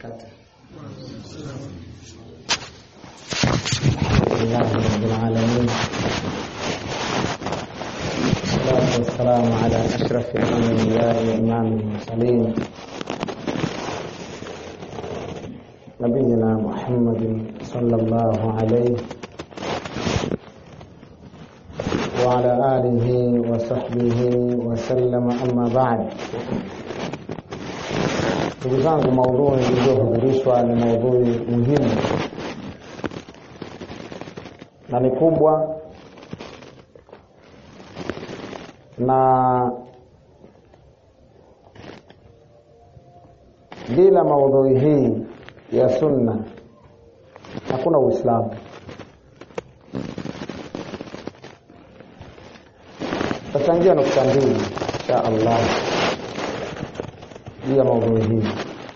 الله رب العالمين، والصلاة والسلام على أشرف الأنبياء وإمام المرسلين نبينا محمد صلى الله عليه وعلى آله وصحبه وسلم. أما بعد، ndugu zangu, maudhui iliyohudhurishwa ni maudhui muhimu na ni kubwa, na bila maudhui hii ya sunna hakuna Uislamu. Tutachangia nukta mbili insha Allah ya maudhui hii.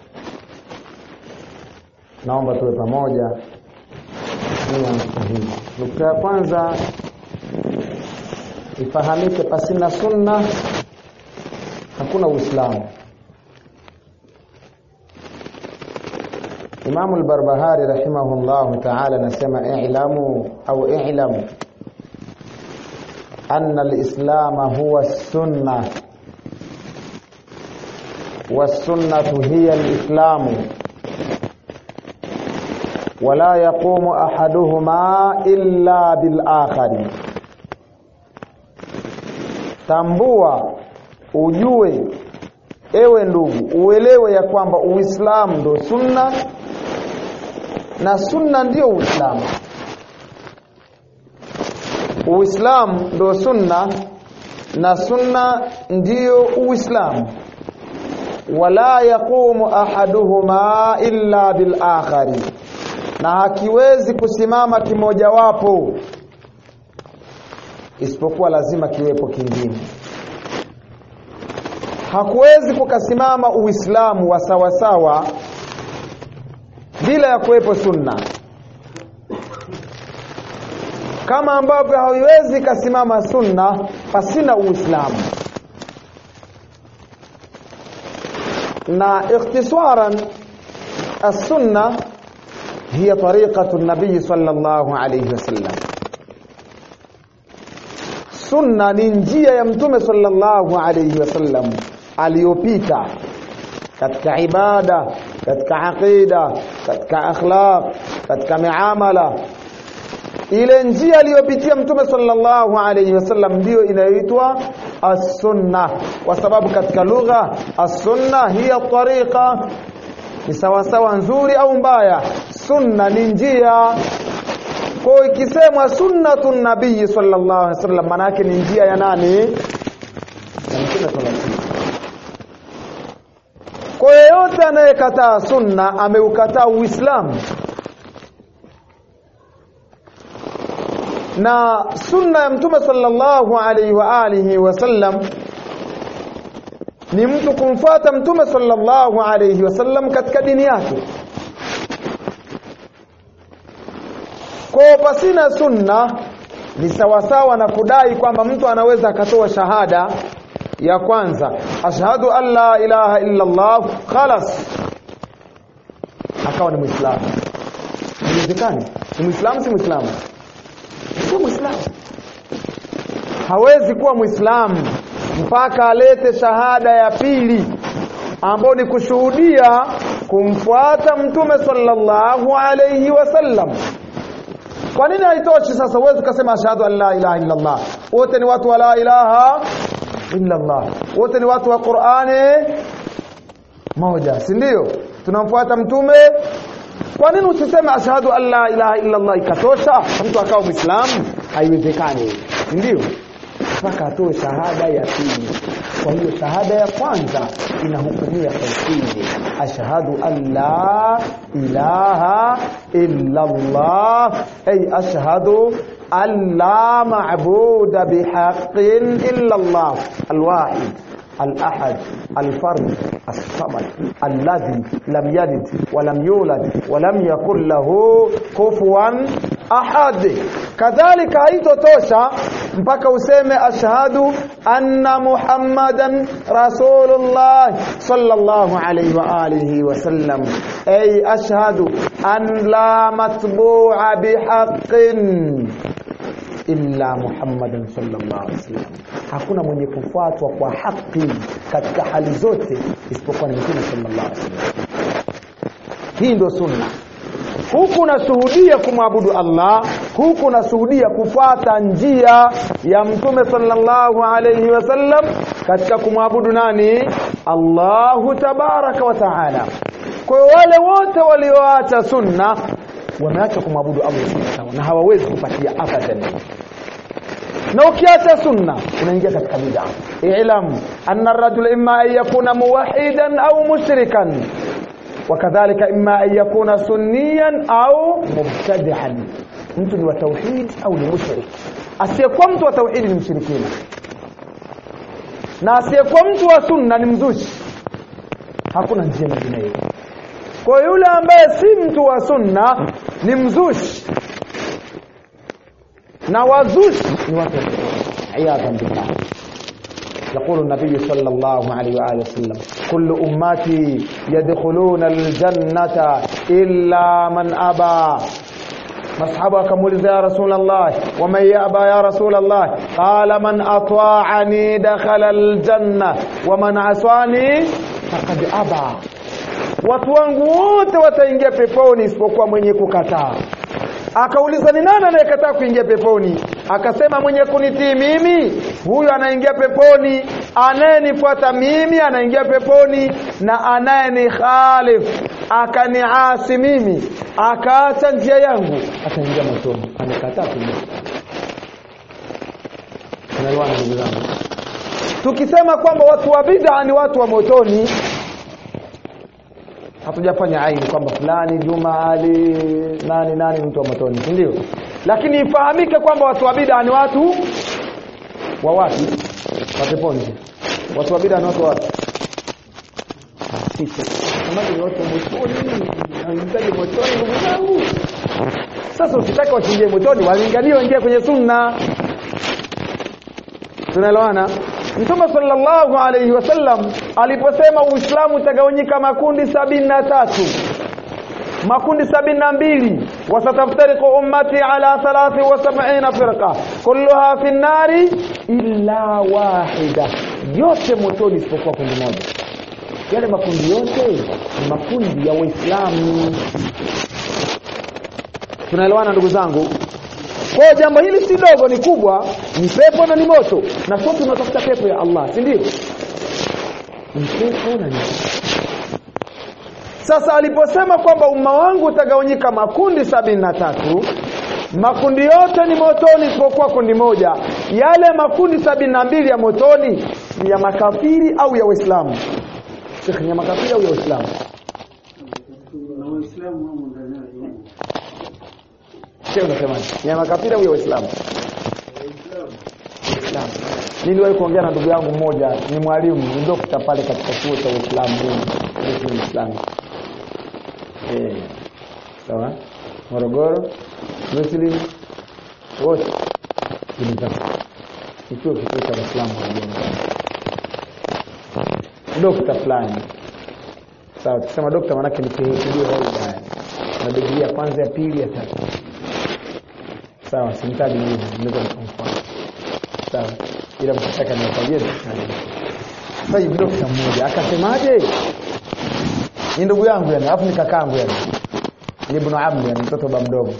Naomba tuwe pamoja nia nukta hii. Nukta ya kwanza, ifahamike pasina sunna hakuna Uislamu. Imam al-Barbahari rahimahullah ta'ala anasema i'lamu au i'lamu anna al-islam huwa as-sunnah was-sunnatu hiya al-islam wala yaqumu ahaduhuma illa bil-akhari. Tambua, ujue ewe ndugu, uelewe ya kwamba Uislamu ndio sunna na sunna ndio Uislamu. Uislamu ndio sunna na sunna ndio Uislamu. Wala yaqumu ahaduhuma illa bil akhari, na hakiwezi kusimama kimoja wapo isipokuwa lazima kiwepo kingine. Hakuwezi kukasimama Uislamu wa sawa sawa bila ya kuwepo sunna, kama ambavyo haiwezi kasimama sunna pasina Uislamu. Na ikhtisaran, as-sunna hiya tariqatu an-nabiy sallallahu alayhi wasallam. Sunna ni njia ya mtume sallallahu alayhi wasallam aliyopita katika ibada, katika aqida, katika akhlaq, katika muamala. Ile njia aliyopitia mtume sallallahu alayhi wasallam ndio inayoitwa as-sunnah, kwa sababu katika lugha as-sunnah hiya tariqa, ni sawa sawa nzuri au mbaya. Sunna ni njia. Kwa ikisemwa sunnatun nabii sallallahu alayhi wasallam, maana yake ni njia ya nani? Ya mtume sallallahu alayhi wasallam. Kwa yote anayekataa sunna ameukataa Uislamu. Na sunna ya mtume sallallahu alayhi wa alihi wasallam ni mtu kumfuata mtume sallallahu alayhi wasallam katika dini yake. Kwa pasina sunna ni sawasawa na kudai kwamba mtu anaweza akatoa shahada ya kwanza, ashhadu an la ilaha illa Allah, khalas, akawa ni Muislamu. Inawezekani? Ni Muislamu si Muislamu? Sio Muislamu. Hawezi kuwa Muislamu mpaka alete shahada ya pili, ambayo ni kushuhudia kumfuata mtume sallallahu alayhi wasallam. Kwa nini haitoshi sasa? Uweze kusema ashhadu an la ilaha illa Allah, wote ni watu wa la ilaha illa Allah, wote ni watu wa Qur'ani moja, si ndio? Tunamfuata mtume. Kwa nini usiseme ashhadu an la ilaha illa Allah ikatosha mtu akawa Muislamu? Haiwezekani, ndio mpaka atoe shahada ya pili. Kwa hiyo shahada ya kwanza inahukumia tauhid, ashhadu an la ilaha illa Allah, ay ashhadu an la ma'buda bihaqqin illa Allah al-wahid al-ahad al-fard as-samad alladhi lam yalid wa lam yulad wa lam yakul lahu kufuwan ahad. Kadhalika haitotosha mpaka useme ashhadu anna Muhammadan rasulullah sallallahu alayhi wa alihi wasallam, ay ashhadu an la matbu'a bihaqqin illa Muhammadan sallallahu alaihi wasallam, hakuna mwenye kufuatwa kwa haki katika hali zote isipokuwa ni Mtume sallallahu alaihi wasallam. Hii ndio sunna. Huku nashuhudia kumwabudu Allah, huku nashuhudia kufuata njia ya Mtume sallallahu alaihi wasallam katika kumwabudu nani? Allahu tabaraka wa taala. Kwa wale wote walioacha sunna wameacha kumwabudu Allah subhanahu na hawawezi kupatia abadan. Na ukiacha sunna unaingia katika bid'a. I'lam anna ar-rajula imma an yakuna muwahhidan au mushrikan, wakadhalika imma an yakuna sunniyan au mubtadi'an. Mtu ni wa tauhid au ni mushrik. Asiyekuwa mtu wa tauhid ni mshirikina, na asiyekuwa mtu wa sunna ni mzushi. Hakuna njia nyingine. Kwa yule ambaye si mtu wa sunna ni mzushi, na wazushi ni watu iyadhan billah. يقول النبي صلى الله عليه وآله وسلم كل أمتي يدخلون الجنة إلا من أبى. مصحابه كمولز يا رسول الله ومن يأبى يا رسول الله؟ قال من أطاعني دخل الجنة ومن عصاني فقد أبى. Watu wangu wote wataingia peponi isipokuwa mwenye kukataa. Akauliza ni nani anayekataa kuingia peponi? Akasema mwenye kunitii mimi, huyo anaingia peponi. Anayenifuata mimi anaingia peponi, na anayenihalifu akaniasi mimi akaacha njia yangu ataingia motoni. Amekataa kuingia. Tunaelewana ndugu zangu? Tukisema kwamba watu wa bid'a ni watu wa motoni, hatujafanya aini kwamba fulani Juma Ali nani mtu wa motoni, ndio. Lakini ifahamike kwamba watu wa bid'a ni watu wa wapi? Wa peponi. Watu wa bid'a ni watu wa wapi? Kama ni watu wa motoni, wanahitaji motoni ndugu zangu. Sasa ukitaka waingie motoni, walinganie waingie kwenye sunna. Tunaelewana? Mtume sallallahu alayhi wasallam aliposema Uislamu utagawanyika makundi 73, makundi 72, wasataftariqu ummati ala 73 firqa kulluha fi an-nari illa wahida, yote motoni isipokuwa kundi moja. Yale makundi yote ni makundi ya Waislamu. Tunaelewana ndugu zangu? Kwa jambo hili si dogo, ni kubwa, ni pepo na ni moto, na sote tunatafuta pepo ya Allah, si ndio? Ni pepo na ni. Sasa aliposema kwamba umma wangu utagawanyika makundi 73, makundi yote ni motoni isipokuwa kundi moja. Yale makundi 72 ya motoni ni ya makafiri au ya Waislamu? Sheikh, ni ya makafiri au ya Waislamu? Na Waislamu wamo ndani yake. Sio unasemaje? Ni ya makafiri au ya Waislamu? Waislamu. Niliwahi kuongea na ndugu yangu mmoja, ni mwalimu, ni dokta pale katika chuo cha Uislamu, ni Muislamu. Sawa? Morogoro, Muslim, wote ni chuo cha Uislamu wa dokta fulani. Sawa, tukisema dokta maana yake ni PhD holder. Na degree ya kwanza, ya pili, ya tatu. Sawa, simtaji mimi, naweza kumfahamu. Sawa, ila mtaka niwatajie sana. Sasa hivi dokta mmoja akasemaje? Ni ndugu yangu yani, afu ni kakaangu yani. Ni ibn Abd yani, mtoto baba mdogo.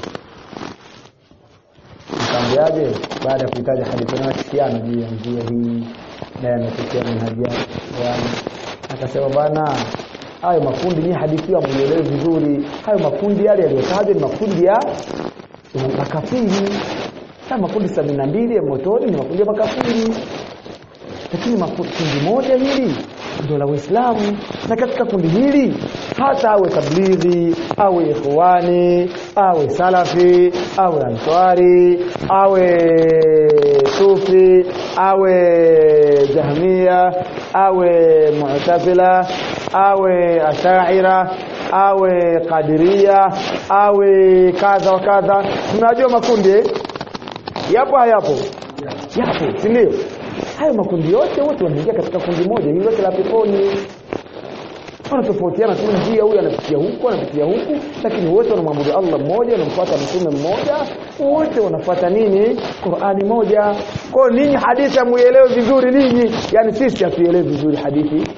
Nikamwambiaje baada ya kuitaja hadithi na kiano juu ya njia hii na yanatokea manhaja yani, akasema bana, hayo makundi ni hadithi ya muelewe vizuri. Hayo makundi yale yaliyotajwa ni makundi ya makafiri. Kama makundi 72 ya motoni ni makundi ya makafiri, lakini makundi moja hili ndio la Uislamu. Na katika kundi hili hata awe tablighi, awe ikhwani, awe salafi, awe answari, awe sufi, awe jahmia, awe mu'tazila, awe ash'ira, awe qadiria, awe kadha wa kadha. Tunajua makundi yapo hayapo? Yapo, si ndio? Hayo makundi yote wote wanaingia katika kundi moja, hilo la peponi. Wanatofautiana tu njia, huyu anapitia huku, anapitia huku, lakini wote wanamwabudu Allah mmoja, wanamfuata mtume mmoja, wote wanafuata nini? Qur'ani moja. Kwa ninyi hadithi muelewe vizuri ninyi, yani sisi hatuelewi vizuri hadithi.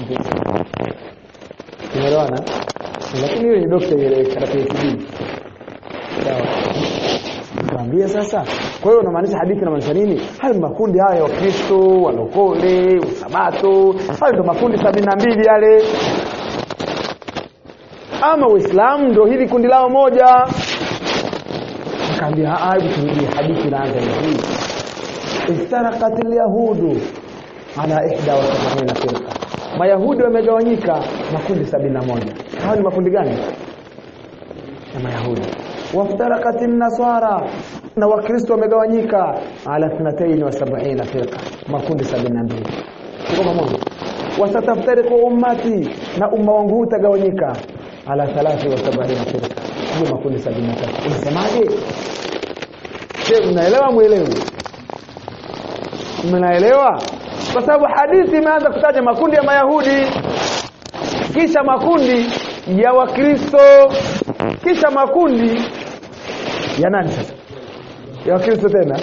Tunaelewana? Lakini hiyo ni dokta ile katika PhD. Sawa. Tuambie sasa. Kwa hiyo unamaanisha hadithi inamaanisha nini? Hayo makundi haya ya Kristo, walokole, usabato, hayo ndio makundi 72 yale. Ama Uislamu ndio hili kundi lao moja. Nikamwambia hebu turudie hadithi inaanza hivi. Istaraqat al-yahudu ala 71 firqa. Mayahudi wamegawanyika makundi 71. Hao ni makundi gani? Ya Mayahudi. Waftaraqat an-nasara, na Wakristo wamegawanyika ala 72 firqa, makundi 72. Tuko pamoja. Wasataftariqu ummati, na umma wangu utagawanyika ala 73 firqa, hiyo makundi 73. Unasemaje? Je, mnaelewa muelewe? Mnaelewa? Kwa sababu hadithi imeanza kutaja makundi ya Mayahudi, kisha makundi ya Wakristo, kisha makundi ya nani sasa? Ya Wakristo tena.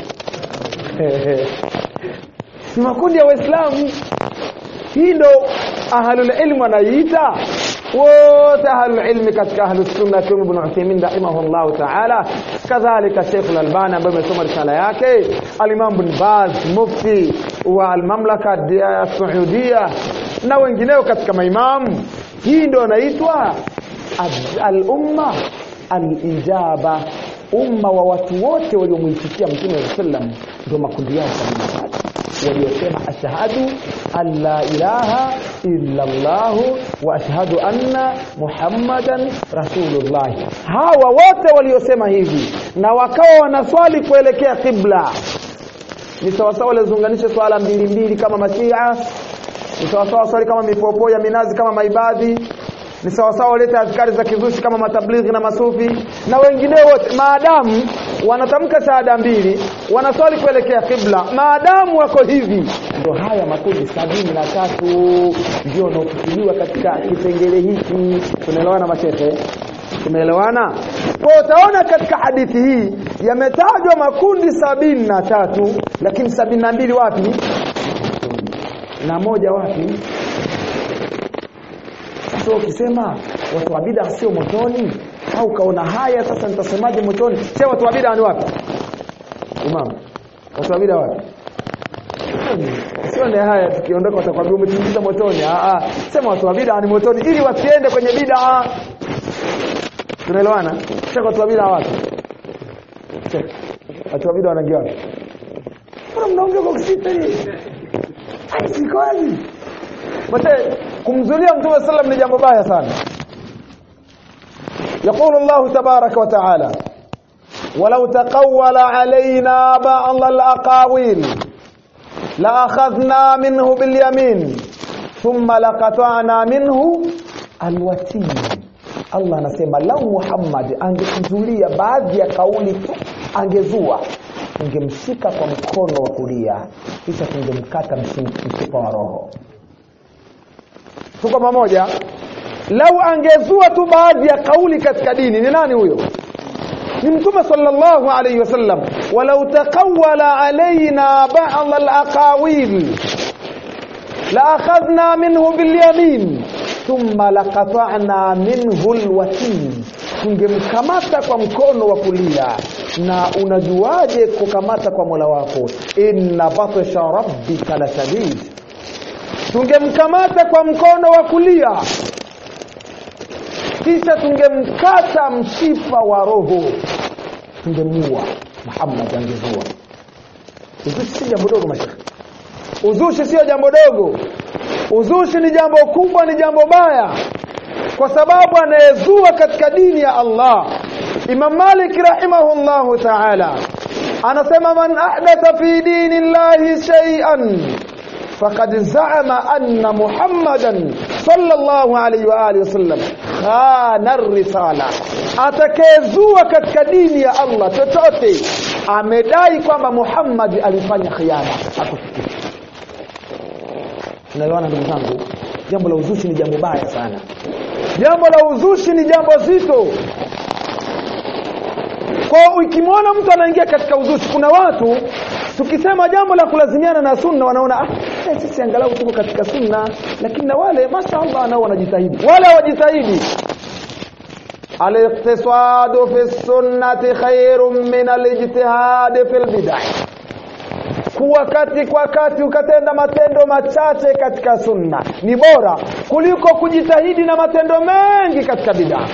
Ni makundi ya Waislamu. Hii ndo ahlul ilm wanaita. Wote ahlul ilm katika ahlus sunna kama Ibn Uthaymeen rahimahullah ta'ala, kadhalika Sheikh Al-Albani ambaye amesoma risala yake, al-Imam Ibn Baz mufti wa al-Mamlaka as-Saudiya na wengineo katika maimamu. Hii ndio inaitwa al-umma al-ijaba, umma wa watu wote waliomuitikia Mtume sallam, ndio makundi yao 73 waliosema ashhadu an la ilaha illa Allah wa ashhadu anna Muhammadan rasulullah. Hawa wote waliosema hivi na wakawa wanaswali kuelekea qibla, ni sawa sawa walizunganisha swala mbili kama Mashia, ni sawa sawa swali kama mipopo ya minazi kama maibadhi, ni sawa sawa waleta azkari za kizushi kama matablighi na masufi na wengine wote, maadamu wanatamka shahada mbili, wanaswali kuelekea qibla, maadamu wako hivi, ndio haya makundi 73 ndio yanayokusudiwa katika kipengele hiki. Tunaelewana mashehe? Tumeelewana? Kwa utaona katika hadithi hii yametajwa makundi 73, lakini 72 wapi? Na moja wapi? Sasa ukisema watu wa bid'a sio motoni, au kaona haya sasa nitasemaje motoni? Sasa watu wa bid'a ni wapi? Imam, watu wa bid'a wapi? Sio ni haya tukiondoka watakwambia umetingiza motoni. Sema watu wa bid'a ni motoni ili wasiende kwenye bid'a. Tunaelewana? Sasa watu wa bid'a wapi? Watu wa bid'a wanaingia wapi? Mbona mnaongea kwa kisitani? Haisikoje? Mate kumzulia Mtume sallam ni jambo baya sana. يقول الله تبارك وتعالى ولو تقول علينا بعض الأقاويل لأخذنا منه باليمين ثم لقطعنا منه الوتين. Allah anasema lau Muhammad angekuzulia baadhi ya kauli tu, angezua, tungemshika kwa mkono wa kulia kisha tungemkata mshipa wa roho. Tuko pamoja? Lau angezua tu baadhi ya kauli katika dini, ni nani huyo? Ni Mtume sallallahu alayhi wasallam. Walau taqawwala alaina ba'd al-aqawil la akhadna minhu bil yamin thumma laqata'na minhu al-watin, tungemkamata kwa mkono wa kulia. Na unajuaje kukamata kwa Mola wako? Inna batsha rabbika la shadid. Tungemkamata kwa mkono wa kulia kisha tungemkata mshipa wa roho, tungemua. Muhammad angezua. Uzushi si jambo dogo mashaka. Uzushi sio jambo dogo. Uzushi ni jambo kubwa, ni jambo baya, kwa sababu anayezua katika dini ya Allah. Imam Malik rahimahullahu ta'ala anasema man ahdatha fi dinillahi shay'an faqad za'ama anna Muhammadan sallallahu alayhi wa alihi wasallam khana ar-risala. Atakayezua katika dini ya Allah chochote amedai kwamba Muhammad alifanya khiana, hakufikiri. Tunaelewana ndugu zangu? Jambo la uzushi ni jambo baya sana. Jambo la uzushi ni jambo zito. Kwa ukimwona mtu anaingia katika uzushi, kuna watu tukisema jambo la kulazimiana na sunna wanaona sisi angalau tuko katika sunna, lakini na wale mashaallah nao wanajitahidi. Wale hawajitahidi. Al-iqtisadu fi sunnati khairun min al-ijtihad fil bid'ah. Kwa wakati ukatenda matendo machache katika sunna ni bora kuliko kujitahidi na matendo mengi katika bid'ah.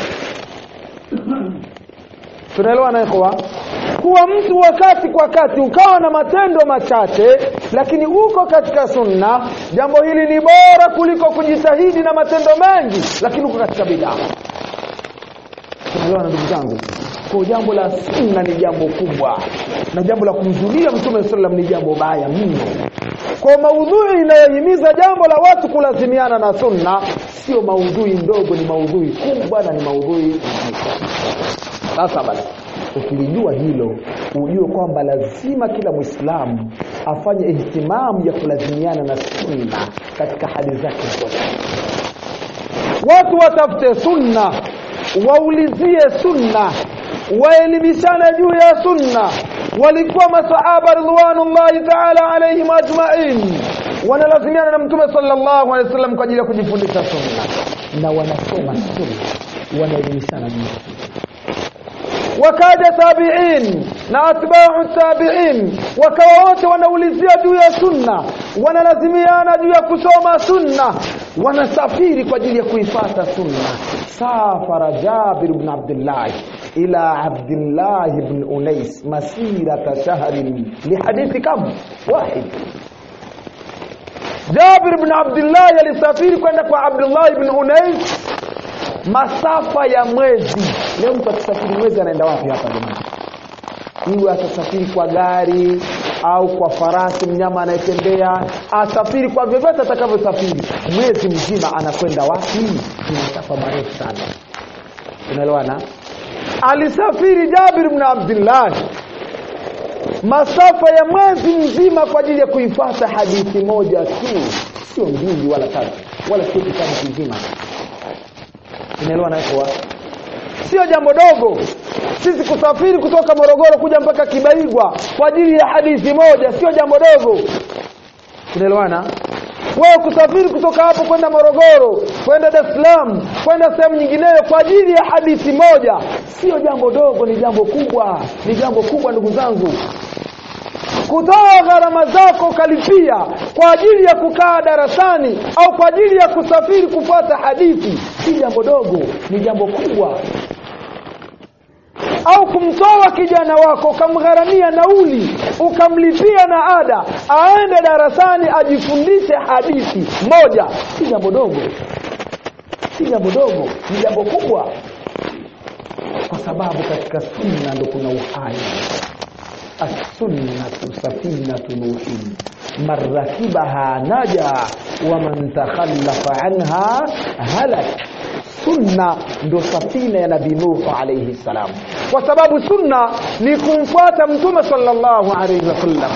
Tunaelewa na ikhwa? Kuwa mtu wakati ukawa na matendo machache lakini uko katika sunna, jambo hili ni bora kuliko kujitahidi na matendo mengi lakini uko katika bid'ah. Tunaelewa ndugu zangu? Kwa jambo la sunna ni jambo kubwa, na jambo la kumzulia Mtume sallam ni jambo baya mno. Kwa maudhui inayohimiza jambo la watu kulazimiana na sunna sio maudhui ndogo, ni maudhui kubwa na ni maudhui. Sasa basi ukilijua hilo, ujue kwamba lazima kila Muislamu afanye ihtimamu ya kulazimiana na sunna katika hali zake zote. Watu watafute sunna, waulizie sunna, waelimishane juu ya sunna. Walikuwa masahaba ridwanullahi ta'ala alayhim ajma'in wanalazimiana na Mtume sallallahu alayhi wasallam kwa ajili ya kujifundisha sunna, na wanasoma sunna, wanaelimishana juu. Wakaja tabi'in na atba'u tabi'in, wakawa wote wanaulizia juu ya sunna, wanalazimiana juu ya kusoma sunna, wanasafiri kwa ajili ya kuifuata sunna. Safara Jabir ibn Abdullah ila Abdullah ibn Unais masirata shahrin lihadithi kam wahid. Jabir ibn Abdullah alisafiri kwenda kwa Abdullah ibn Unais masafa ya mwezi. Leo mtu akisafiri mwezi anaenda wapi hapa jamani? Iwe atasafiri kwa gari au kwa farasi, mnyama anayetembea, asafiri kwa vyovyote atakavyosafiri, mwezi mzima anakwenda wapi? Ni masafa marefu sana. Unaelewana? Alisafiri Jabir ibn Abdullah masafa ya mwezi mzima kwa ajili ya kuifuata hadithi moja tu, sio mbili wala tatu wala sio kitabu kizima. Unaelewana hapo? Sio jambo dogo. Sisi kusafiri kutoka Morogoro kuja mpaka Kibaigwa kwa ajili ya hadithi moja sio jambo dogo. Unaelewana? Wewe kusafiri kutoka hapo kwenda Morogoro, kwenda Dar es Salaam, kwenda sehemu nyingineyo kwa ajili ya hadithi moja sio jambo dogo, ni jambo kubwa. Ni jambo kubwa ndugu zangu. Kutoa gharama zako kalipia kwa ajili ya kukaa darasani au kwa ajili ya kusafiri kufuata hadithi si jambo dogo, ni jambo kubwa. Au kumtoa kijana wako ukamgharamia nauli, ukamlipia na ada aende darasani ajifundishe hadithi moja, si jambo dogo. Si jambo dogo, ni jambo kubwa. Kwa sababu katika sunna ndio kuna uhai. As-sunnatu safinatu nuhin man rakibaha naja wa man takhallafa anha halak. Sunna ndo safina ya Nabii Nuh alayhi salam, kwa sababu sunna ni kumfuata Mtume sallallahu alayhi wasallam.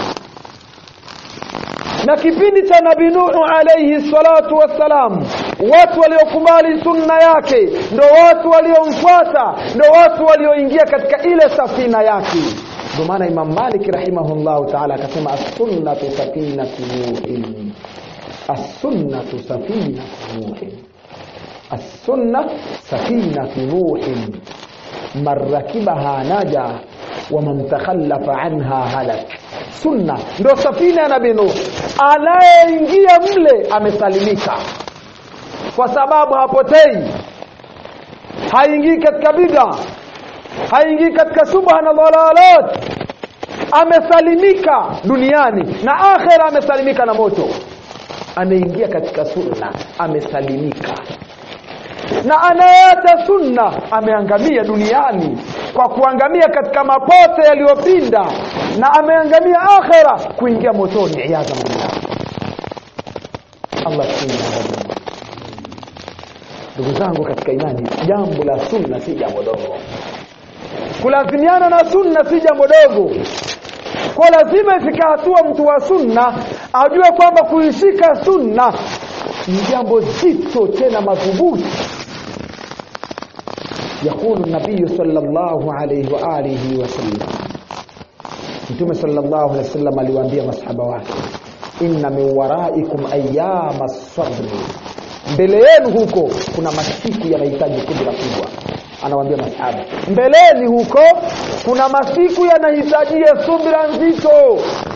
Na kipindi cha Nabii Nuh alayhi salatu wassalam, watu waliokubali sunna yake ndo watu waliomfuata, ndo watu walioingia katika ile safina yake. Ndio maana Imam Malik rahimahullah ta'ala akasema as-sunnatu safinatu nuhin, as-sunnatu safinatu nuhin, as-sunnah safinatu nuhin man rakibaha naja wa man takhallafa anha halak. Sunna ndio safina ya Nabii Nuh, anayeingia mle amesalimika, kwa sababu hapotei, haingii katika bid'a, haingii katika subha na dhalalat, amesalimika duniani na akhera, amesalimika na moto. Anaingia katika sunna amesalimika, na anayeacha sunna ameangamia duniani kwa kuangamia katika mapote yaliyopinda, na ameangamia akhera kuingia motoni, iyaza billah. Allah subhanahu. Ndugu zangu katika imani, jambo la sunna si jambo dogo. Kulazimiana na sunna si jambo dogo. Kwa lazima ifika hatua mtu wa sunna ajue kwamba kuishika sunna ni jambo zito tena madhubuti. Yakulu nabii sallallahu alayhi wa alihi wasallam, Mtume sallallahu alayhi wasallam aliwaambia masahaba wake, inna min waraikum ayyama as-sabr, mbele yenu huko kuna masiku yanahitaji subira kubwa. Anawaambia masahaba, mbeleni huko kuna masiku yanahitaji subira nzito.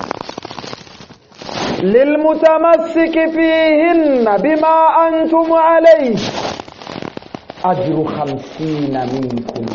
Lilmutamassiki fihinna bima antum alayhi ajru 50 minkum,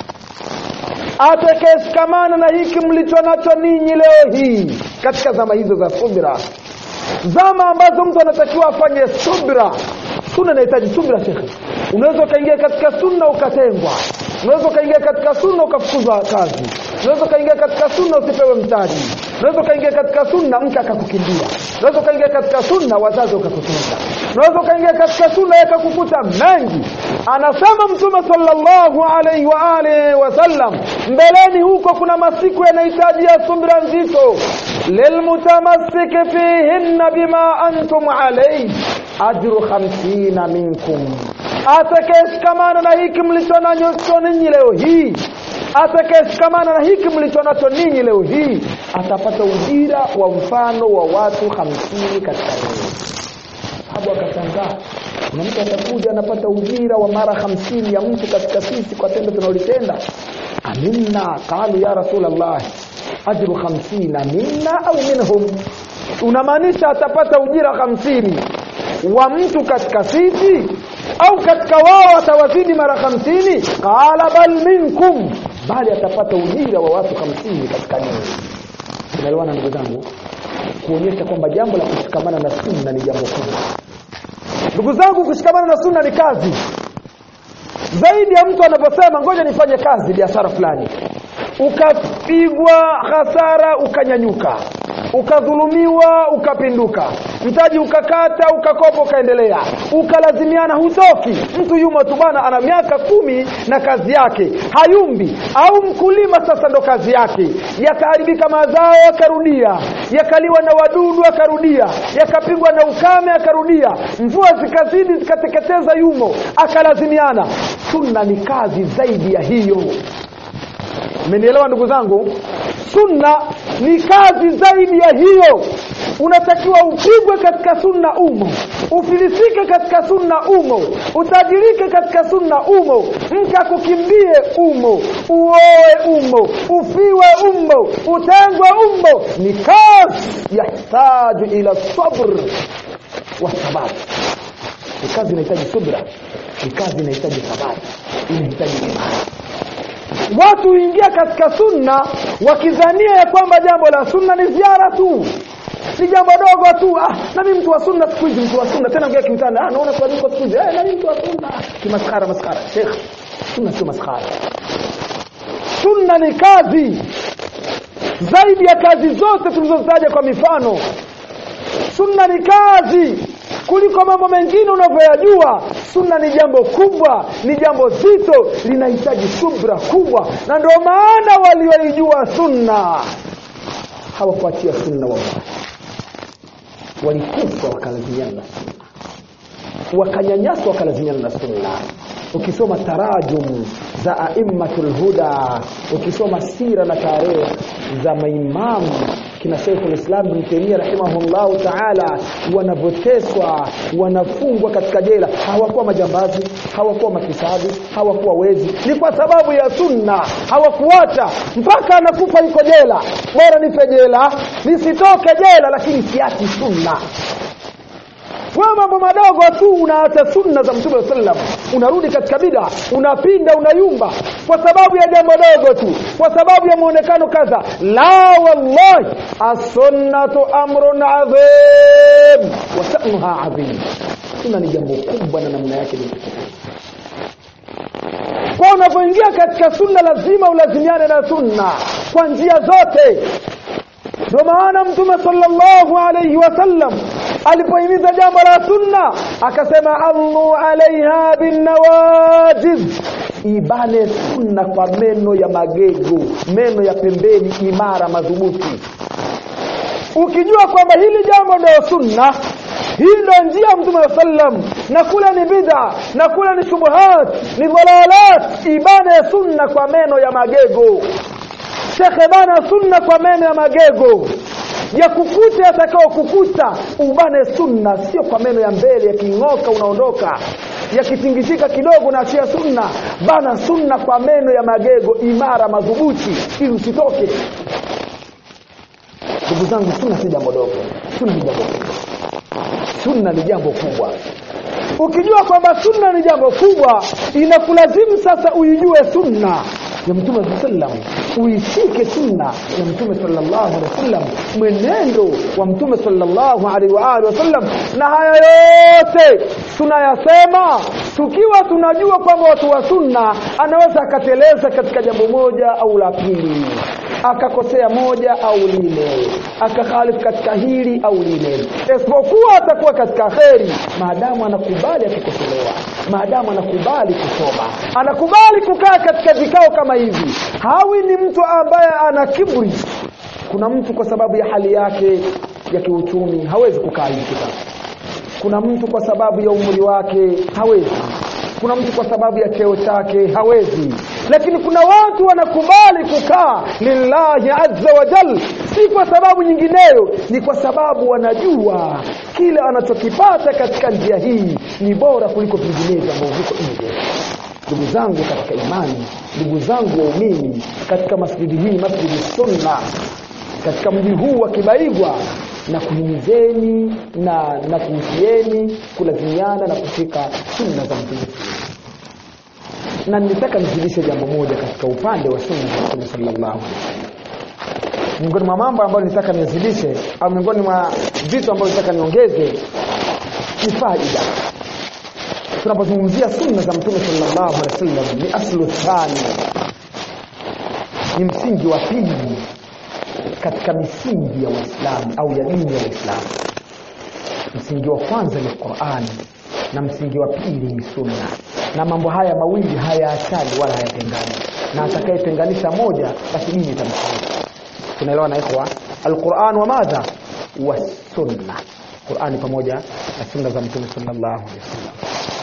atakayeshikamana na hiki mlicho nacho ninyi leo hii katika zama hizo za subira, zama ambazo mtu anatakiwa afanye subira. Sunna inahitaji subira shekhi. Unaweza kaingia katika sunna ukatengwa, unaweza kaingia katika sunna ukafukuzwa kazi, unaweza kaingia katika sunna usipewe mtaji, unaweza kaingia katika sunna mke akakukimbia, unaweza kaingia katika sunna wazazi wakakutenga, unaweza kaingia katika sunna yakakukuta mengi. Anasema Mtume sallallahu alayhi wa alihi wasallam, mbeleni huko kuna masiku yanahitaji subira nzito. Lilmutamassiki fihinna bima antum alayhi ajru 50 minkum, atakayeshikamana na hiki mlichonacho ninyi leo hii, atakayeshikamana na hiki mlichonacho ninyi leo hii atapata ujira wa mfano wa watu 50 katika leo. Hapo akashangaa, kuna mtu atakuja anapata ujira wa mara 50 ya mtu katika sisi kwa tendo tunalotenda. Aminna, qalu ya Rasulullah, ajru 50 minna au minhum? Unamaanisha atapata ujira 50 wa mtu katika sisi au katika wao atawazidi mara 50? Qala bal minkum, bali atapata ujira wa watu 50 katika nini. Tunaelewana ndugu zangu? Kuonyesha kwamba jambo la kushikamana na sunna ni jambo kubwa. Ndugu zangu, kushikamana na sunna ni kazi. Zaidi ya mtu anaposema ngoja nifanye kazi biashara fulani, ukapigwa hasara ukanyanyuka, ukadhulumiwa ukapinduka, mtaji ukakata ukakopa ukaendelea, ukalazimiana hutoki. Mtu yumo tu bwana ana miaka 10 na kazi yake hayumbi, au mkulima sasa ndo kazi yake, yakaharibika mazao akarudia, yakaliwa na wadudu akarudia, yakapigwa na ukame akarudia, mvua zikazidi zikateketeza yumo akalazimiana. Sunna ni kazi zaidi ya hiyo. Mmenielewa ndugu zangu? Sunna ni kazi zaidi ya hiyo. Unatakiwa upigwe katika sunna umo, ufilisike katika sunna umo, utajirike katika sunna umo, mka kukimbie umo, uoe umo, ufiwe umo, utengwe umo. Ni kazi yahitaji ila sabr wa sabat. Ni kazi inahitaji subra, ni kazi inahitaji sabat, inahitaji imani. Watu huingia katika sunna wakizania ya kwamba jambo la sunna ni ziara tu, ni jambo dogo tu. Na mimi mtu wa sunna siku hizi, mtu wa sunna tena ngea kimtana, naona kwa nini kwa siku hizi na mimi mtu wa sunna kimaskara sheikh. Sunna sio maskara. Sunna ni kazi zaidi ya kazi zote tulizotaja kwa mifano. Sunna ni kazi kuliko mambo mengine unavyoyajua. Sunna ni jambo kubwa, ni jambo zito, linahitaji subra kubwa. Na ndio maana walioijua sunna hawafuatia sunna wao, walikufa wakalazimiana na sunna, wakanyanyaswa wakalazimiana na sunna. Ukisoma tarajum za aimmatul huda, ukisoma sira na tarehe za maimamu kina Sheikhul Islam Ibn Taymiyyah rahimahullahu ta'ala, wanavoteswa, wanafungwa katika jela, hawakuwa majambazi, hawakuwa mafisadi, hawakuwa wezi, ni kwa sababu ya sunna. Hawakuacha mpaka anakufa yuko jela, bora nife jela nisitoke jela, lakini siachi sunna. Wewe mambo madogo tu unaacha sunna za Mtume sallam, unarudi katika bid'a, unapinda, unayumba kwa sababu ya jambo dogo tu, kwa sababu ya muonekano kadha. La wallahi, as-sunnatu amrun adhim wa sha'nuha adhim. Sunna ni jambo kubwa na namna yake ni kubwa. Kwa unapoingia katika sunna lazima ulazimiane na sunna kwa njia zote. Ndio maana Mtume sallallahu alayhi wasallam alipohimiza jambo la sunna akasema allu alaiha bin nawajiz, ibane sunna kwa meno ya magego, meno ya pembeni imara madhubuti. Ukijua kwamba hili jambo ndio sunna, hii ndio njia ya Mtume sallam, na kula ni bid'a, na kula ni shubuhat, ni dhalalat, ibane sunna kwa meno ya magego. Shekhe bana sunna kwa meno ya magego, ya kukuta atakao kukuta, ubane sunna sio kwa meno ya mbele, yaking'oka unaondoka, yakitingishika kidogo na achia sunna. Bana sunna kwa meno ya magego imara madhubuti ili usitoke. Ndugu zangu, sunna si jambo dogo, sunna ni jambo kubwa. Sunna ni jambo kubwa. Ukijua kwamba sunna ni jambo kubwa, inakulazimu sasa uijue sunna ya Mtume sallam, uishike sunna ya Mtume sallallahu alaihi wasallam, mwenendo wa Mtume sallallahu alaihi wasallam. Na haya yote tunayasema tukiwa tunajua kwamba watu wa sunna anaweza akateleza katika jambo moja au la pili, akakosea moja au lile, akakhalifu katika hili au lile, isipokuwa atakuwa katika kheri maadamu anakubali akikosolewa, maadamu anakubali kusoma, anakubali kukaa katika vikao kama hivi. Hawi ni mtu ambaye ana kiburi. Kuna mtu kwa sababu ya hali yake ya kiuchumi hawezi kukaa hivi. Kuna mtu kwa sababu ya umri wake hawezi. Kuna mtu kwa sababu ya cheo chake hawezi. Lakini kuna watu wanakubali kukaa lillahi azza wa jalla, si kwa sababu nyingineyo, ni kwa sababu wanajua kile anachokipata katika njia hii ni bora kuliko vinginevyo ambavyo viko nje. Ndugu zangu katika imani, ndugu zangu waumini, katika masjidi hii, masjidi sunna, katika mji huu wa Kibaigwa, na kuhimizeni na kuhusieni kulazimiana na kushika sunna za Mtume. Na nitaka nizidishe jambo moja katika upande wa sunna za Mtume sallallahu alaihi wasallam. Miongoni mwa mambo ambayo nitaka nizidishe, au miongoni mwa vitu ambavyo nitaka niongeze, ni faida. Tunapozungumzia sunna za Mtume sallallahu alaihi wasallam, ni aslu thani, ni msingi wa pili katika misingi ya Uislamu au ya dini ya Uislamu. Msingi wa kwanza ni Qur'an na msingi wa pili ni sunna. Na mambo haya mawili hayaachani wala hayatengani, na atakayetenganisha moja basi dini itamsaidia. Tunaelewa na ikhwa? Al-Qur'an wa madha wa sunna. Qur'ani pamoja na sunna za Mtume sallallahu alaihi wasallam.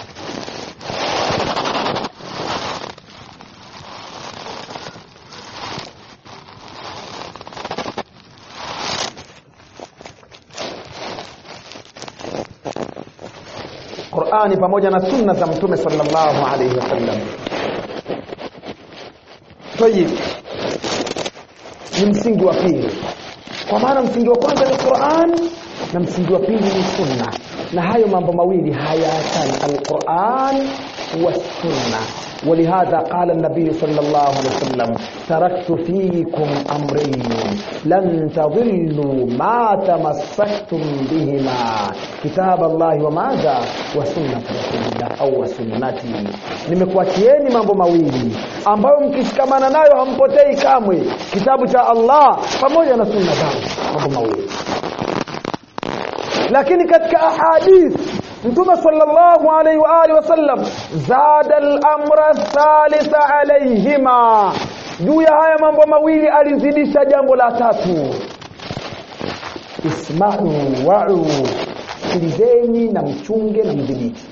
Qur'ani pamoja na sunna za Mtume sallallahu alaihi wasallam. Tayib, ni msingi wa pili. Kwa maana msingi wa kwanza ni Qur'an na msingi wa pili ni sunna, na hayo mambo mawili hayaachani, al-Qur'an wa sunna. ولهذا قال النبي صلى الله عليه وسلم: تركت فيكم أمرين لن تضلوا ما تمسكتم بهما، كتاب الله وماذا وسنة رسول الله أو سنتي. Nimekuachieni mambo mawili ambayo mkishikamana nayo hampotei kamwe, kitabu cha Allah pamoja na sunna zangu. Mambo mawili. Lakini katika ahadith Mtume sallallahu alaihi wa alihi wasallam zada al-amra thalitha alayhima, juu ya haya mambo mawili alizidisha jambo la tatu: isma'u wa'u, sikilizeni na mchunge na mdhibiti.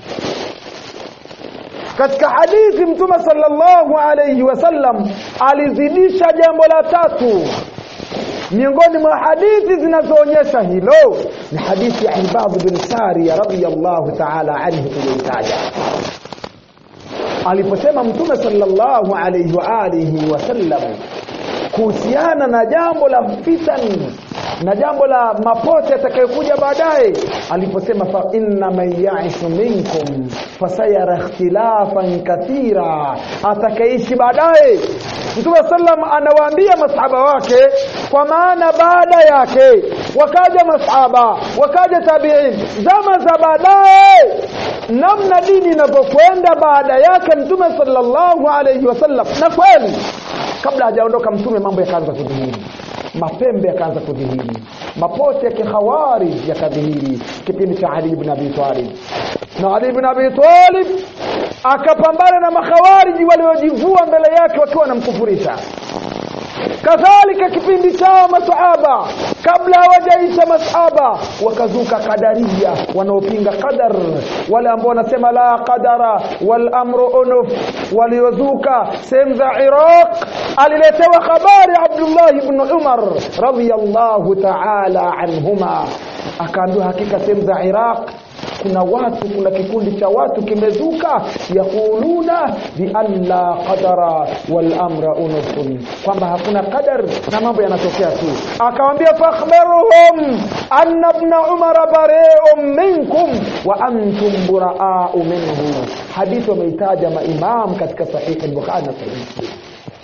Katika hadithi Mtume sallallahu alaihi wasallam alizidisha jambo la tatu. Miongoni mwa hadithi zinazoonyesha hilo ni hadithi ya Ibad bin Sariya radhiyallahu ta'ala anhu tuliyotaja, aliposema Mtume sallallahu alayhi wa alihi wasallam kuhusiana na jambo la fitan na jambo la mapote yatakayokuja baadaye, aliposema fa inna man ya'ishu minkum fasayara ikhtilafan kathira, atakaishi baadaye. Mtume sallam anawaambia masahaba wake, kwa maana baada yake wakaja masahaba, wakaja tabi'in, zama za baadaye, namna dini inapokwenda baada yake Mtume sallallahu alayhi wasallam. Na kweli kabla hajaondoka Mtume mambo yakaanza kudhihiri, mapembe yakaanza kudhihiri, mapote ya kikhawarij yakadhihiri kipindi cha Ali ibn Abi Talib. Na Ali ibn Abi Talib akapambana na makhawariji waliojivua mbele yake wakiwa wanamkufurisha. Kadhalika kipindi cha masahaba, kabla hawajaisha masahaba, wakazuka qadariya wanaopinga qadar, wale ambao wanasema la qadara wal amru unuf, waliozuka sehemu za Iraq. Aliletewa habari Abdullah ibn Umar radhiyallahu ta'ala anhuma, akaambiwa hakika sehemu za Iraq kuna kikundi cha watu kimezuka, yakuluna bi alla qadara wal amra unufun, kwamba hakuna qadar na mambo yanatokea tu. Akamwambia fakhbiruhum anna ibn Umar bari'un minkum wa antum bura'u minhu. Hadithi wameitaja maimam katika Sahih al-Bukhari na Sahih Muslim.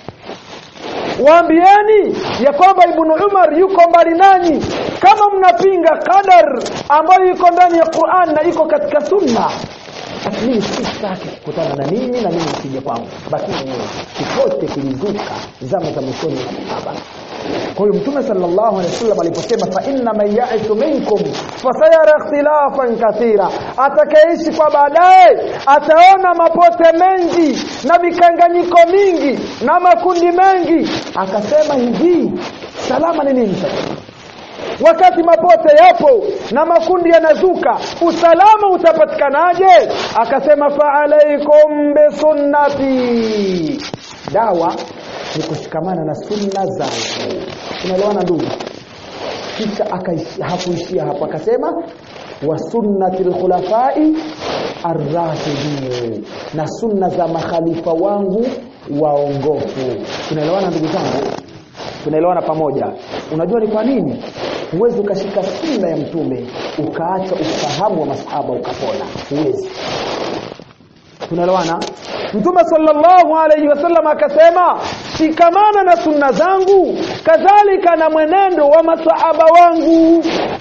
Waambieni ya kwamba Ibn Umar yuko mbali nanyi, kama mnapinga qadar ambayo iko ndani ya Qur'an na iko katika sunna. Mimi sitaki kukutana na ninyi na mimi msije kwangu, basi kipote kilizuka zama za mwishoni wa sahaba. Kwa hiyo Mtume sallallahu alaihi wasallam aliposema fa inna man ya'isu minkum fasayara ikhtilafan kathira, atakayeishi kwa baadaye ataona mapote mengi na mikanganyiko mingi na makundi mengi. Akasema hivi, salama ni nini sasa? Wakati mapote yapo na makundi yanazuka, usalama utapatikanaje? Akasema fa alaikum bi sunnati, dawa ni kushikamana na sunna zangu. Tunaelewana ndugu? Kisha hakuishia hapa, akasema wa sunnatil khulafai ar-rashidin, na sunna za makhalifa wangu waongofu. Tunaelewana ndugu zangu? Tunaelewana pamoja? Unajua ni kwa nini huwezi ukashika sunna ya Mtume ukaacha ufahamu wa masahaba ukapona? Huwezi. Tunaelewana? Mtume sallallahu alayhi wasallam akasema shikamana na sunna zangu, kadhalika na mwenendo wa masahaba wangu.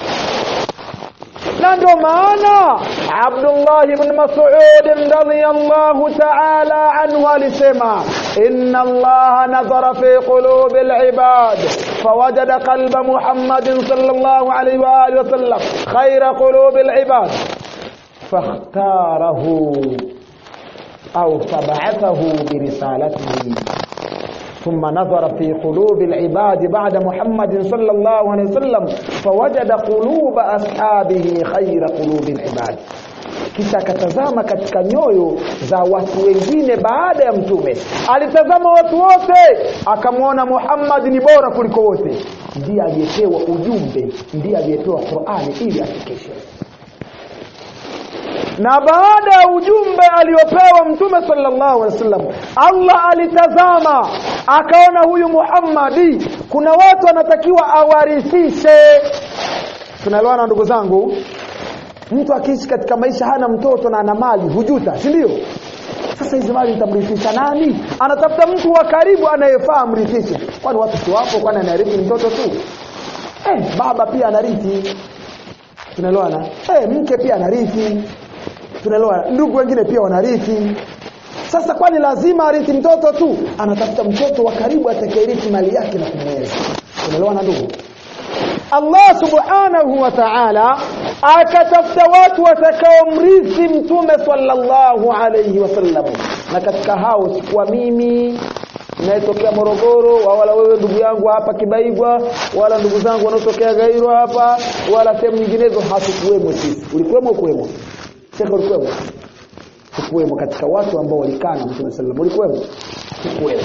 Na ndio maana Abdullah ibn Mas'ud radhiyallahu ta'ala anhu alisema inna Allah nadhara fi qulubil ibad fawajada qalba Muhammadin sallallahu alayhi wa alihi wasallam khayra qulubil ibad fakhtarahu أو فبعثه برسالته ثم نظر في قلوب العباد بعد محمد صلى الله عليه وسلم فوجد قلوب أصحابه خير قلوب العباد. Kisha akatazama katika nyoyo za watu wengine baada ya Mtume. Alitazama watu wote, akamwona Muhammad ni bora kuliko wote. Ndiye aliyepewa ujumbe, ndiye aliyepewa Qur'ani ili afikishe. Na baada ya ujumbe aliopewa Mtume sallallahu alaihi wasallam, Allah alitazama akaona huyu Muhammadi kuna watu anatakiwa awarithishe. Tunaelewana ndugu zangu? Mtu akiishi katika maisha hana mtoto na ana mali hujuta, si ndio? Sasa hizo mali nitamrithisha nani? Anatafuta mtu wa karibu anayefaa amrithishe. Kwani watu si wapo? Kwani anarithi mtoto tu? Baba pia anarithi. Tunaelewana? Mke pia anarithi. Tunaelewana? Ndugu wengine pia wanarithi. Sasa kwani lazima arithi mtoto tu? Anatafuta mtoto wa karibu atakayerithi mali yake na kumweza. Tunaelewana ndugu? Allah subhanahu wa ta'ala akatafuta watu watakaomrithi Mtume sallallahu alayhi wasallam, na katika hao sikuwa mimi ninayetokea Morogoro, wala wewe ndugu yangu hapa Kibaigwa, wala ndugu zangu wanaotokea Gairo hapa, wala sehemu nyinginezo. Hatukuwemo sisi. Ulikuwemo? Kuwemo? Sheikh ulikuwemo? Kuwemo katika watu ambao walikaa na Mtume sallallahu alayhi wasallam? Ulikuwemo? Kuwemo.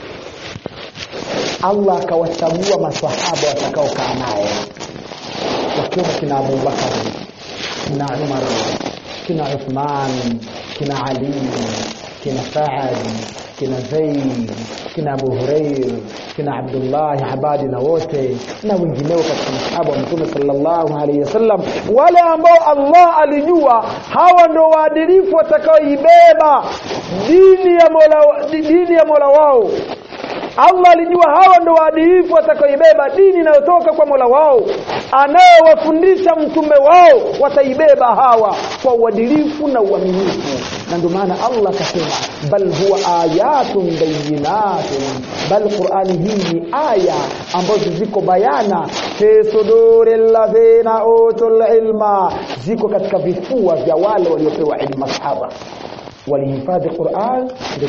Allah akawachagua maswahaba watakao kaa naye, wakiwa kina Abu Bakar, kina Umar, kina Uthman, kina Ali, kina Sa'ad, kina Zaid, kina Abu Hurairah, kina Abdullah Abadi na wote na wengineo katika masahaba wa Mtume sallallahu alayhi wasallam, wale ambao Allah alijua hawa ndio waadilifu watakaoibeba dini ya Mola wao. Allah alijua hawa ndio waadilifu watakaoibeba dini inayotoka kwa Mola wao, anayewafundisha mtume wao wataibeba hawa kwa uadilifu na uaminifu. Na ndio maana Allah akasema bal huwa ayatun bayyinatun, bal Qur'ani hii ni aya ambazo ziko bayana, fi suduril ladhina utul ilma, ziko katika vifua vya wale waliopewa ilmu. Masahaba walihifadhi Qur'an.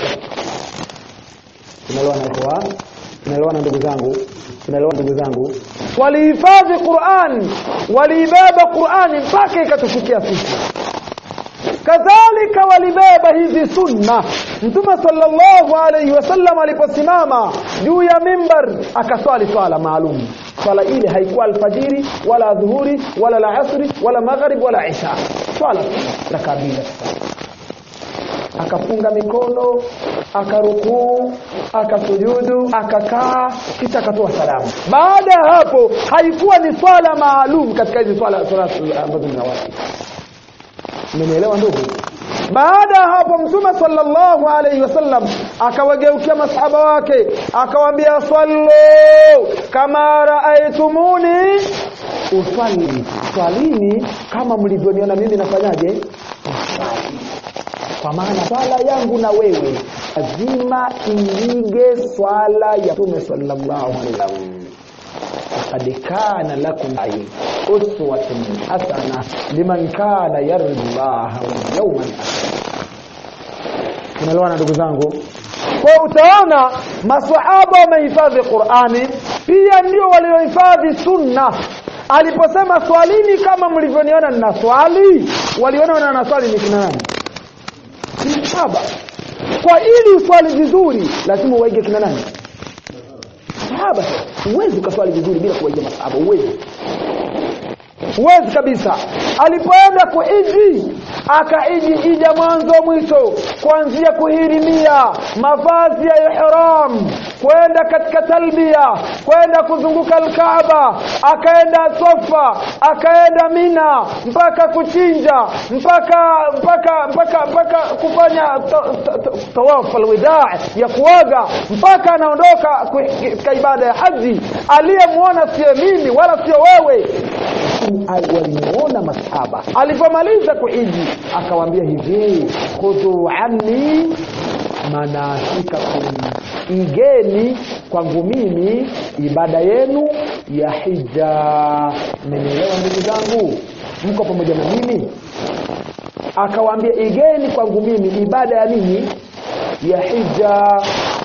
Tunaelewana ndugu zangu, walihifadhi Qur'an, walibeba Qur'an mpaka ikatufikia sisi. Kadhalika walibeba hizi sunna. Mtume sallallahu alayhi wasallam aliposimama juu ya mimbar akaswali swala maalum. Swala ile haikuwa alfajiri wala dhuhuri wala alasri wala maghrib wala isha, swala la kabila. Akafunga mikono, akarukuu, akasujudu, akakaa, kisha akatoa salamu. Baada ya hapo haikuwa ni swala maalum katika hizo swala ambazo zinawasi. Mmenielewa ndugu? Baada hapo Mtume sallallahu alayhi wasallam akawageukia masahaba wake akawaambia, sallu kama raaitumuni usalli, swalini kama mlivyoniona mimi nafanyaje. Kwa maana swala yangu na wewe lazima iige swala ya Mtume sallallahu alayhi wasallam. Qad kana lakum uswatun hasana liman kana yarju Allah wal yawmal akhir. Tunaelewana ndugu zangu? Kwa utaona maswahaba wamehifadhi Qur'ani, pia ndio waliohifadhi sunna. Aliposema swalini kama mlivyoniona na swali, waliona na swali ni kina nani? Ni sahaba. Kwa ili uswali vizuri lazima uige kina nani? Sahaba. Uwezi kuswali vizuri bila kuiga masahaba, uwezi kabisa. Alipoenda kuiji akaiji mwanzo mwisho, kuanzia kuhirimia mavazi ya ihram, kwenda katika talbia, kwenda kuzunguka al-Kaaba, akaenda Safa, akaenda Mina, mpaka kuchinja, mpaka kufanya tawaf al-wadaa ya kuaga, mpaka anaondoka katika ibada ya haji. Aliyemuona sio mimi wala sio wewe, walimuona masahaba. Alipomaliza kuhiji akawaambia hivi, khudhu anni manasikakum, igeni kwangu mimi ibada yenu ya hija. Mmenielewa ndugu zangu? Mko pamoja na mimi? Akawaambia igeni kwangu mimi ibada ya nini? Ya hija.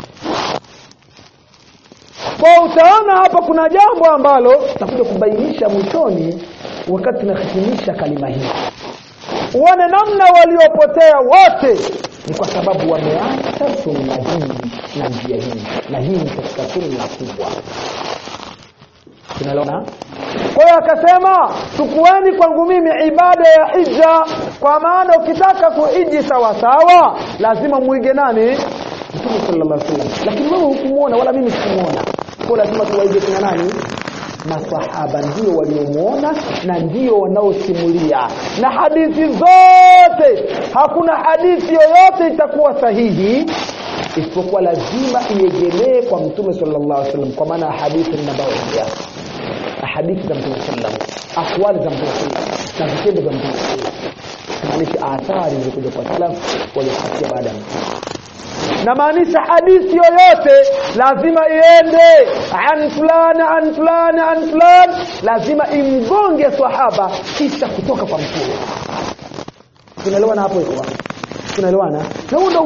Kwa utaona hapa kuna jambo ambalo tutakuja kubainisha mwishoni wakati tunahitimisha kalima hii. Uone namna waliopotea wote ni kwa sababu wameacha sunna hii na njia hii, na hii ni katika sunna kubwa. Tunaelewana? Kwa hiyo akasema tukueni kwangu mimi ibada ya hija, kwa maana ukitaka kuhiji sawa sawa lazima muige nani? Mtume sallallahu alaihi wasallam. Lakini wewe hukumuona wala mimi sikumuona, kwa lazima tuwaige kina nani? Masahaba ndio waliomuona na ndio wanaosimulia. Na hadithi zote, hakuna hadithi yoyote itakuwa sahihi isipokuwa lazima iegelee kwa Mtume sallallahu alaihi wasallam, kwa maana hadithi nabawiyya, hadithi za Mtume sallallahu alaihi wasallam, akwali za Mtume sallallahu alaihi wasallam na vitendo vya Mtume sallallahu alaihi wasallam, maanisha athari zilizokuja kwa salaf waliofuatia baada ya Mtume. Na maanisha hadithi yoyote lazima iende an fulan, lazima imgonge sahaba kisha kutoka kwa Mtume. Tunaelewana hapo hiyo? Tunaelewana? Na huo ndio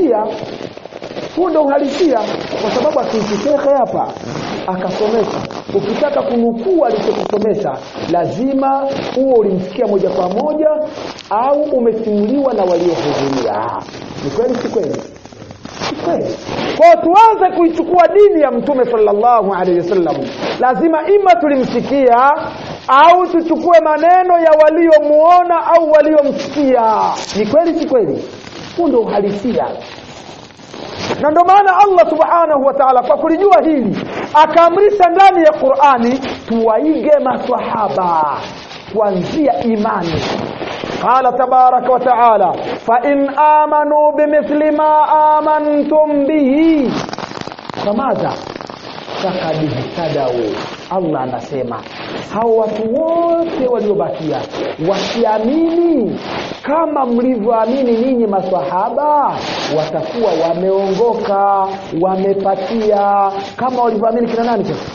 uhalisia, kwa sababu akishekhe hapa akasomesha, ukitaka kunukuu alichokusomesha lazima huo ulimsikia moja kwa moja au umesimuliwa na waliohudhuria. Ni kweli si kweli? Kwa tuanze kuichukua dini ya Mtume sallallahu alaihi wasallam, lazima ima tulimsikia au tuchukue maneno ya waliomuona au waliomsikia. Ni kweli si kweli? Huo ndio uhalisia. Na ndio maana Allah subhanahu wa ta'ala kwa kulijua hili akaamrisha ndani ya Qur'ani tuwaige maswahaba kuanzia imani. Qala tabaraka wa ta'ala, fa in amanu bimithli ma amantum bihi famadha faqad ihtadaw. Allah anasema hao watu wote waliobakia wakiamini kama mlivyoamini ninyi maswahaba watakuwa wameongoka, wamepatia. Kama walivyoamini kina nani sasa?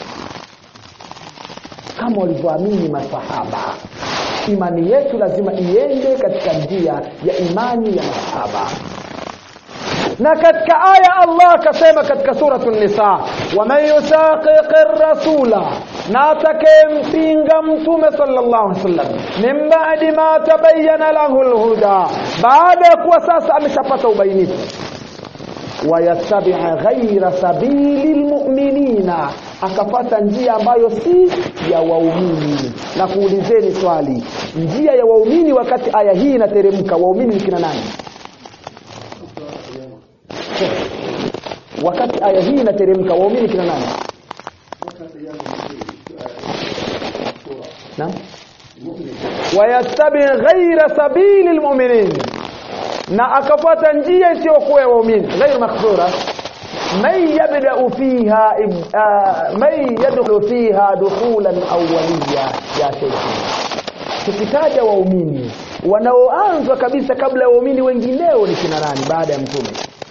Kama walivyoamini maswahaba. Imani yetu lazima iende katika njia ya imani ya masahaba. Na katika aya Allah akasema katika suratul Nisa, wa man yusaqiqir rasula, na atakayempinga mtume sallallahu alaihi wasallam min ba'di ma tabayyana lahu alhuda, baada ya kuwa sasa ameshapata ubainifu, wayattabi'a ghayra sabilil mu'minina, akapata njia ambayo si ya waumini. Na kuulizeni swali, njia ya waumini wakati aya hii inateremka, waumini ni kina nani? Wakati aya hii inateremka, waumini kina nani? Naam, wayattabi' ghayra sabilil mu'minin, na akapata njia isiyokuwa ya waumini. Ghayr makhsura, man yadkhulu fiha dukhulan awwaliya. Ya sheikh, tukitaja waumini wanaoanzwa kabisa kabla ya waumini wengineo ni kina nani baada ya mtume?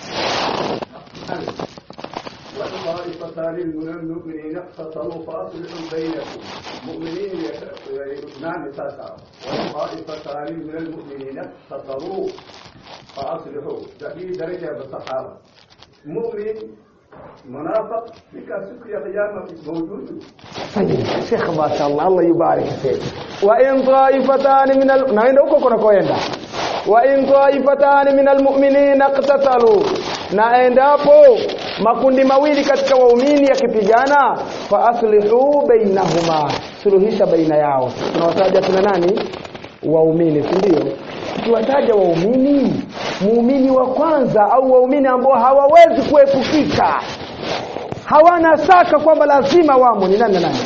والطائفتان من المؤمنين اقتتلوا فاصلحوا بينهم مؤمنين يؤمنان تسعة والطائفتان من المؤمنين اقتتلوا فاصلحوا. في درجة بالصحابة مؤمن منافق بك سكية قيامة موجود. شيخ ما شاء الله، الله يبارك فيك. وإن طائفتان من naenda huko kuna koenda, وإن طائفتان من المؤمنين اقتتلوا, na endapo makundi mawili katika waumini yakipigana, fa aslihu bainahuma, suluhisha baina yao. Tunawataja tuna nani? Waumini, si ndio? Tuwataja waumini, muumini wa kwanza au waumini ambao hawawezi kuepukika, hawana shaka kwamba lazima wamo, ni nani na nani?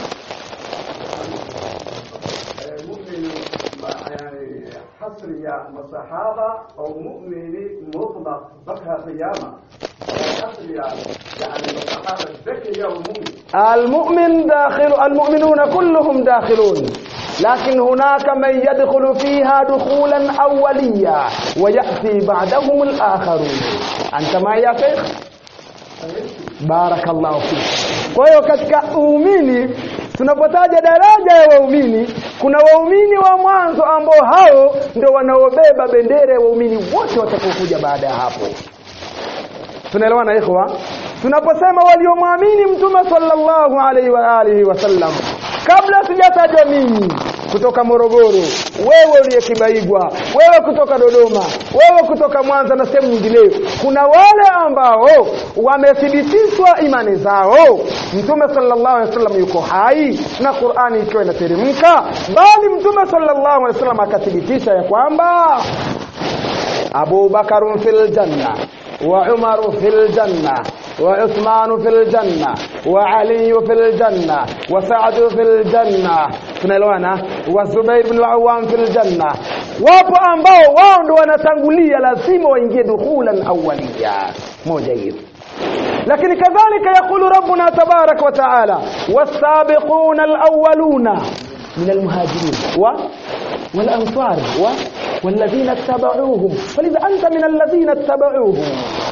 حصرية مصحابة أو مؤمن مطلق بكها قيامة. حصرية يعني مصحابة ذكية ومؤمن. المؤمن داخل، المؤمنون كلهم داخلون، لكن هناك من يدخل فيها دخولا أوليا ويأتي بعدهم الآخرون. أنت معي يا شيخ؟ بارك الله فيك. Kwa hiyo katika uumini tunapotaja daraja ya waumini, kuna waumini wa mwanzo ambao hao ndio wanaobeba bendera ya waumini wote watakaokuja baada ya hapo. Tunaelewana ikhwa? Tunaposema waliomwamini mtume sallallahu alaihi wa alihi wasallam, kabla sijatajwa mimi kutoka Morogoro, wewe uliye Kibaigwa, wewe kutoka Dodoma, wewe kutoka Mwanza na sehemu nyingine, kuna wale ambao wamethibitishwa imani zao mtume sallallahu alaihi wasallam yuko hai na Qur'ani ikiwa inateremka, bali mtume sallallahu alaihi wasallam akathibitisha ya kwamba Abu Bakar fil janna wa Umar fil janna وعثمان في الجنة وعلي في الجنة وسعد في الجنة. Tunaelewana? وزبير بن العوام في الجنة. Wapo ambao wao ndio wanatangulia, lazima waingie dukhulan awwaliya. Moja hiyo. Lakini kadhalika yakulu rabbuna tabarak wa taala, was-sabiquna al-awwaluna min al-muhajirin wal-ansar والذين اتبعوهم فلذا أنت من الذين اتبعوهم.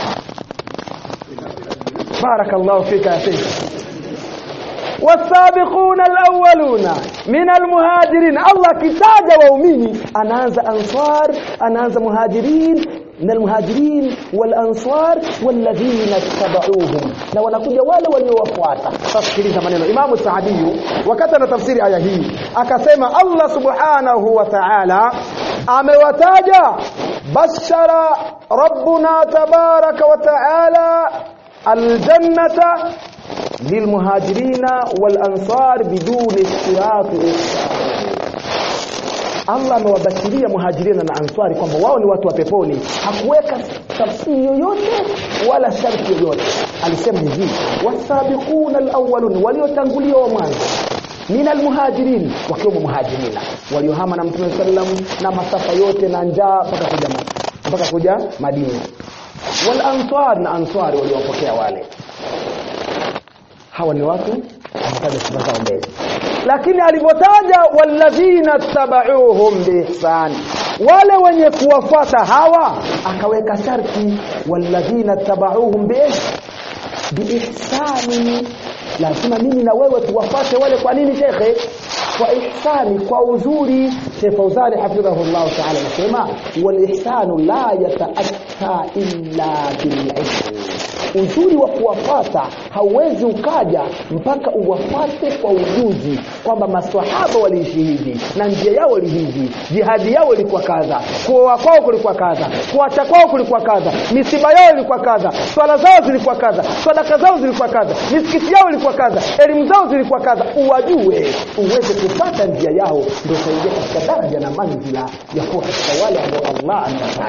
بارك الله فيك يا شيخ. والسابقون الأولون من المهاجرين. الله كتاج waumini anaanza ansar, anaanza muhajirin, من المهاجرين والأنصار والذين اتبعوهم, na wanakuja wale waliowafuata. Tasikiliza maneno Imam Saadi wakati anatafsiri aya hii, akasema Allah subhanahu wa ta'ala amewataja, bashara rabbuna tabaraka wa ta'ala aljannata lilmuhajirina walansar biduni istirati. Allah amewabashiria muhajirina na ansari kwamba wao ni watu wa peponi. Hakuweka tafsiri yoyote wala sharti yoyote. Alisema hivi, wasabiquna alawwalun, waliotangulia wa mwanzo, min almuhajirin, wakiwemo muhajirina waliohama na Mtume sallam na masafa yote na njaa mpaka kuja Madina, wal ansar, na ansari waliowapokea wale. Hawa ni watu ambaye tunataka mbele. Lakini alipotaja walladhina tabauhum biihsan, wale wenye kuwafuata hawa, akaweka sharti walladhina tabauhum biihsan. Lazima mimi na wewe tuwafuate wale. Kwa nini shekhe? Kwa ihsani, kwa uzuri, Sheikh Fauzani hafidhahullah ta'ala anasema wal ihsanu la yata'atta illa bil ilm. Uzuri wa kuwafuata hauwezi ukaja mpaka uwafuate kwa ujuzi, kwamba maswahaba waliishi hivi na njia yao ni hivi, jihadi yao ilikuwa kadha, kuoa kwao kulikuwa kadha, kuacha kwao kulikuwa kadha, misiba yao ilikuwa kadha, swala zao zilikuwa kadha, sadaka zao zilikuwa kadha, misikiti yao ilikuwa kadha, elimu zao zilikuwa kadha. Uwajue uweze kupata njia yao, ndio utaingia katika daraja na manzila ya kuwa katika wale ambao Allah anawataja.